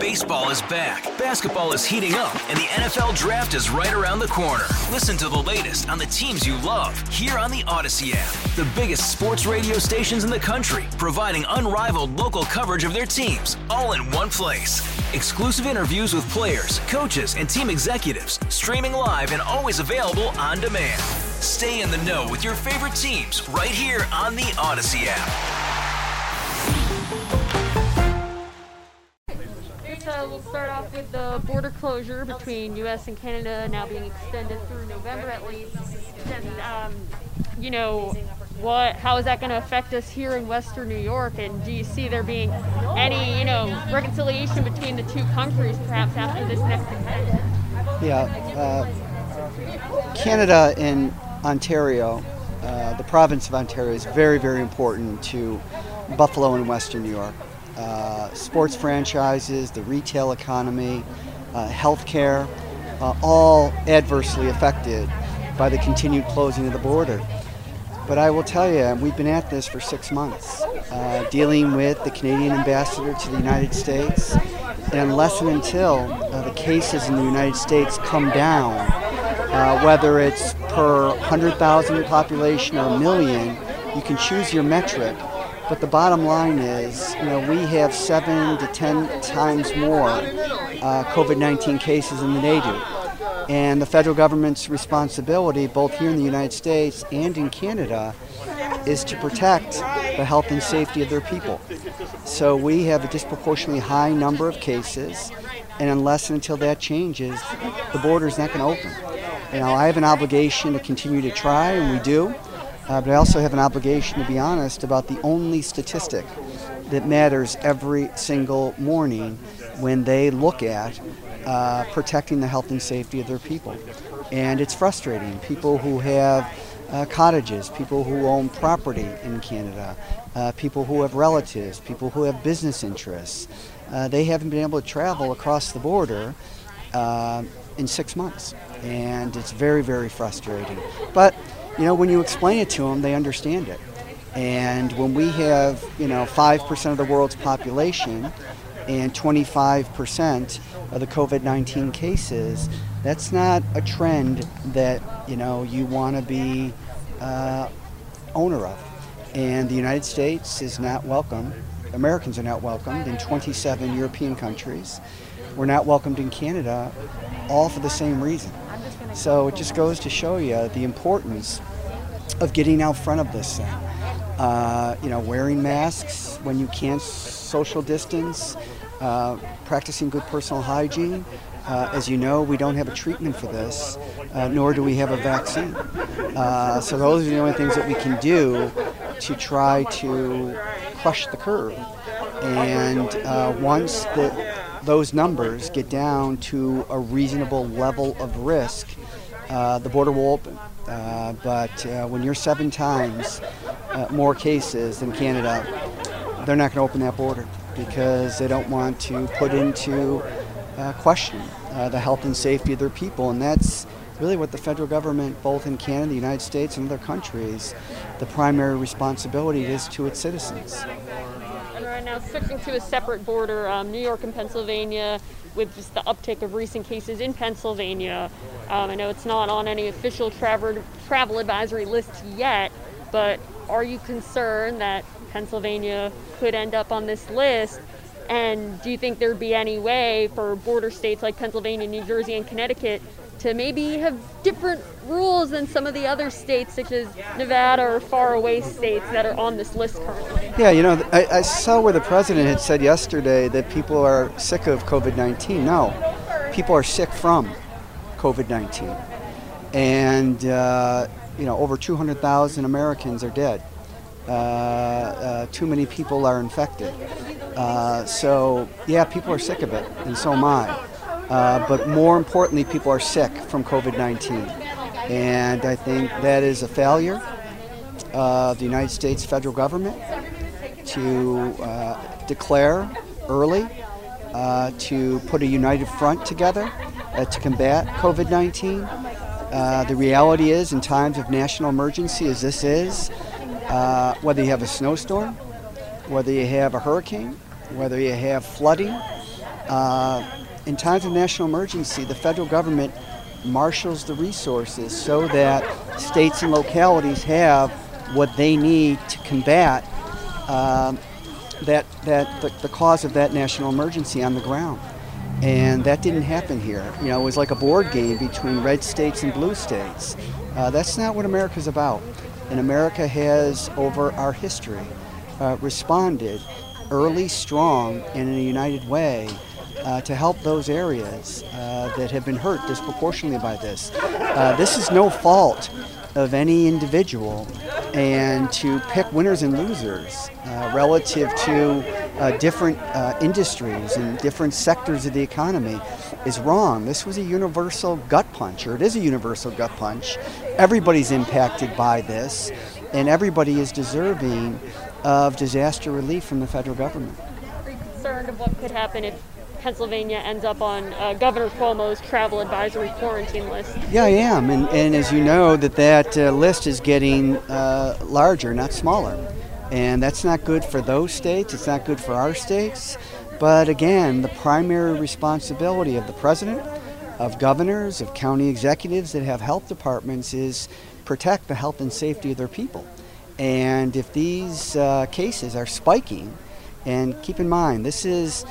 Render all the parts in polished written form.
Baseball is back, basketball is heating up, and the NFL Draft is right around the corner. Listen to the latest on the teams you love here on the Odyssey app. The biggest sports radio stations in the country, providing unrivaled local coverage of their teams, all in one place. Exclusive interviews with players, coaches, and team executives, streaming live and always available on demand. Stay in the know with your favorite teams right here on the Odyssey app. We'll start off with the border closure between U.S. and Canada now being extended through November at least. And, how is that going to affect us here in Western New York? And do you see there being any, reconciliation between the two countries perhaps after this next extension? Yeah, Canada and Ontario, the province of Ontario is very, very important to Buffalo and Western New York. Sports franchises, the retail economy, healthcare, all adversely affected by the continued closing of the border. But I will tell you, we've been at this for 6 months, dealing with the Canadian ambassador to the United States, and unless and until the cases in the United States come down, whether it's per 100,000 population or a million, you can choose your metric. But the bottom line is, we have 7 to 10 times more COVID-19 cases than they do. And the federal government's responsibility, both here in the United States and in Canada, is to protect the health and safety of their people. So we have a disproportionately high number of cases, and unless and until that changes, the border's not going to open. I have an obligation to continue to try, and we do. But I also have an obligation to be honest about the only statistic that matters every single morning when they look at protecting the health and safety of their people. And it's frustrating. People who have cottages, people who own property in Canada, people who have relatives, people who have business interests, they haven't been able to travel across the border in 6 months. And it's very, very frustrating. But when you explain it to them, they understand it. And when we have, 5% of the world's population and 25% of the COVID-19 cases, that's not a trend that, you want to be owner of. And the United States is not welcome. Americans are not welcomed in 27 European countries. We're not welcomed in Canada, all for the same reason. So it just goes to show you the importance of getting out front of this thing. Wearing masks when you can't social distance, practicing good personal hygiene. As you know, we don't have a treatment for this, nor do we have a vaccine. So those are the only things that we can do to try to crush the curve. And once those numbers get down to a reasonable level of risk, the border will open. But when you're 7 times more cases than Canada, they're not going to open that border because they don't want to put into question the health and safety of their people. And that's really what the federal government, both in Canada, the United States, and other countries, the primary responsibility is to its citizens. And right now, switching to a separate border, New York and Pennsylvania, with just the uptick of recent cases in Pennsylvania. I know it's not on any official travel advisory list yet, but are you concerned that Pennsylvania could end up on this list? And do you think there'd be any way for border states like Pennsylvania, New Jersey, and Connecticut to maybe have different rules than some of the other states, such as Nevada or faraway states that are on this list currently? Yeah, I saw where the president had said yesterday that people are sick of COVID-19. No, people are sick from COVID-19. And, over 200,000 Americans are dead. Too many people are infected. So, people are sick of it, and so am I. But more importantly, people are sick from COVID-19. And I think that is a failure of the United States federal government to declare early, to put a united front together to combat COVID-19. The reality is, in times of national emergency as this is, whether you have a snowstorm, whether you have a hurricane, whether you have flooding, In times of national emergency, the federal government marshals the resources so that states and localities have what they need to combat the cause of that national emergency on the ground. And that didn't happen here. You know, it was like a board game between red states and blue states. That's not what America's about. And America has, over our history, responded early, strong, and in a united way to help those areas that have been hurt disproportionately by this. This is no fault of any individual, and to pick winners and losers relative to different industries and different sectors of the economy is wrong. This was a universal gut punch, or it is a universal gut punch. Everybody's impacted by this, and everybody is deserving of disaster relief from the federal government. Are you concerned of what could happen if Pennsylvania ends up on Governor Cuomo's travel advisory quarantine list? Yeah, I am, and as you know, that list is getting larger, not smaller. And that's not good for those states, it's not good for our states. But again, the primary responsibility of the president, of governors, of county executives that have health departments is protect the health and safety of their people. And if these cases are spiking, and keep in mind, this is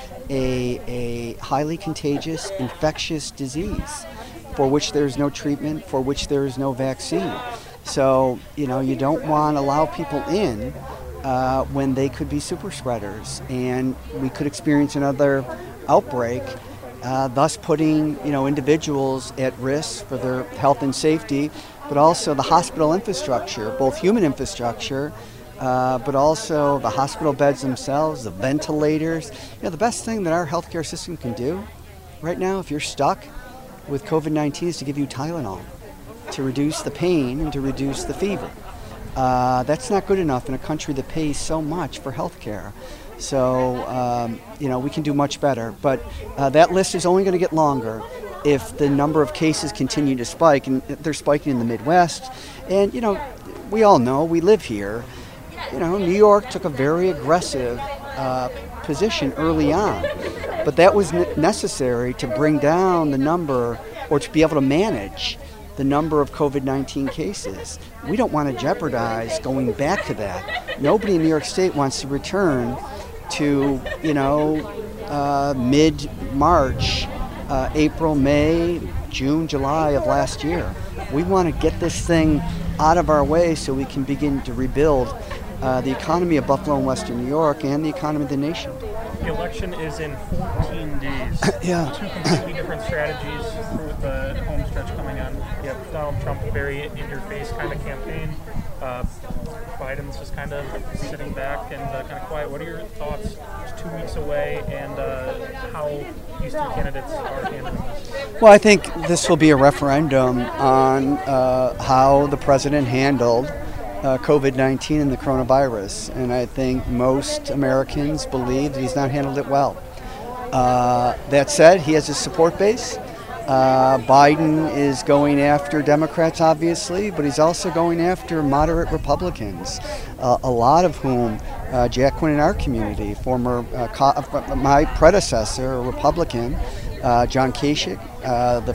a highly contagious, infectious disease for which there's no treatment, for which there is no vaccine. So, you know, you don't want to allow people in when they could be super spreaders, and we could experience another outbreak, thus putting, you know, individuals at risk for their health and safety, but also the hospital infrastructure, both human infrastructure, but also the hospital beds themselves, the ventilators. You know, the best thing that our healthcare system can do right now, if you're stuck with COVID-19, is to give you Tylenol to reduce the pain and to reduce the fever. That's not good enough in a country that pays so much for healthcare. So, you know, we can do much better. But that list is only going to get longer if the number of cases continue to spike, and they're spiking in the Midwest. And, you know, we all know, we live here. You know, New York took a very aggressive position early on, but that was necessary to bring down the number, or to be able to manage the number of COVID-19 cases. We don't want to jeopardize going back to that. Nobody in New York State wants to return to, you know, mid-March, April, May, June, July of last year. We want to get this thing out of our way so we can begin to rebuild the economy of Buffalo and Western New York and the economy of the nation. The election is in 14 days. Yeah. Two completely different strategies for the home stretch coming on. You have Donald Trump, very in-your-face kind of campaign. Biden's just kind of sitting back and kind of quiet. What are your thoughts? It's 2 weeks away, and how these two candidates are handling this? Well, I think this will be a referendum on how the president handled COVID-19 and the coronavirus, and I think most Americans believe that he's not handled it well. That said, he has a support base. Biden is going after Democrats, obviously, but he's also going after moderate Republicans, a lot of whom, Jack Quinn in our community, my predecessor, a Republican, John Kasich, the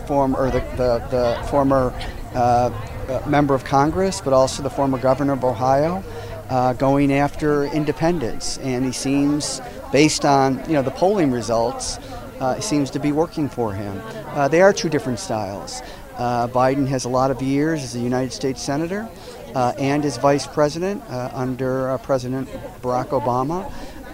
former member of Congress, but also the former governor of Ohio, going after independents. And he seems, based on, you know, the polling results, seems to be working for him. They are two different styles. Biden has a lot of years as a United States Senator and as Vice President under President Barack Obama.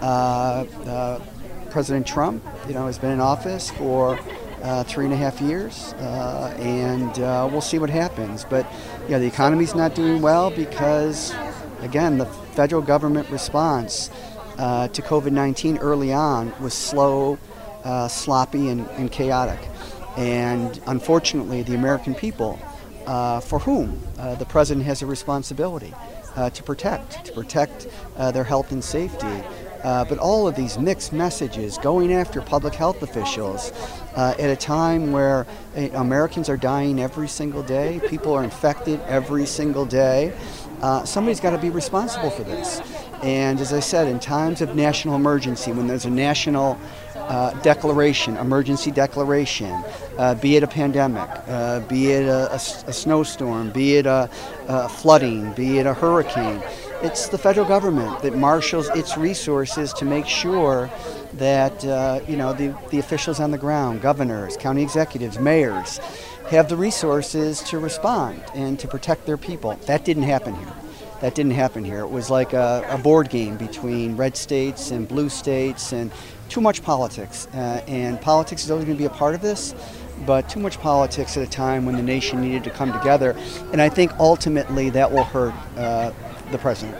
President Trump, you know, has been in office for 3.5 years, and we'll see what happens. But yeah, the economy's not doing well because, again, the federal government response to COVID-19 early on was slow, sloppy, and chaotic. And unfortunately, the American people, for whom the president has a responsibility to protect their health and safety. But all of these mixed messages going after public health officials at a time where Americans are dying every single day, people are infected every single day, somebody's got to be responsible for this. And as I said, in times of national emergency, when there's a national declaration, emergency declaration, be it a pandemic, be it a snowstorm, be it a flooding, be it a hurricane. It's the federal government that marshals its resources to make sure that the officials on the ground, governors, county executives, mayors, have the resources to respond and to protect their people. That didn't happen here. It was like a board game between red states and blue states, and too much politics. And politics is always going to be a part of this, but too much politics at a time when the nation needed to come together. And I think ultimately that will hurt the president.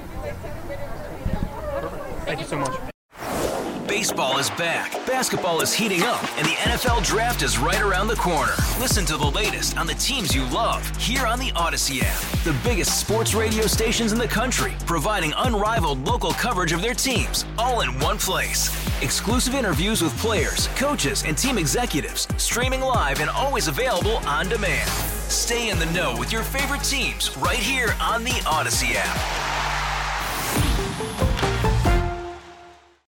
Thank you so much. Baseball is back, basketball is heating up, and the NFL Draft is right around the corner. Listen to the latest on the teams you love here on the Odyssey app. The biggest sports radio stations in the country, providing unrivaled local coverage of their teams, all in one place. Exclusive interviews with players, coaches, and team executives, streaming live and always available on demand. Stay in the know with your favorite teams right here on the Odyssey app.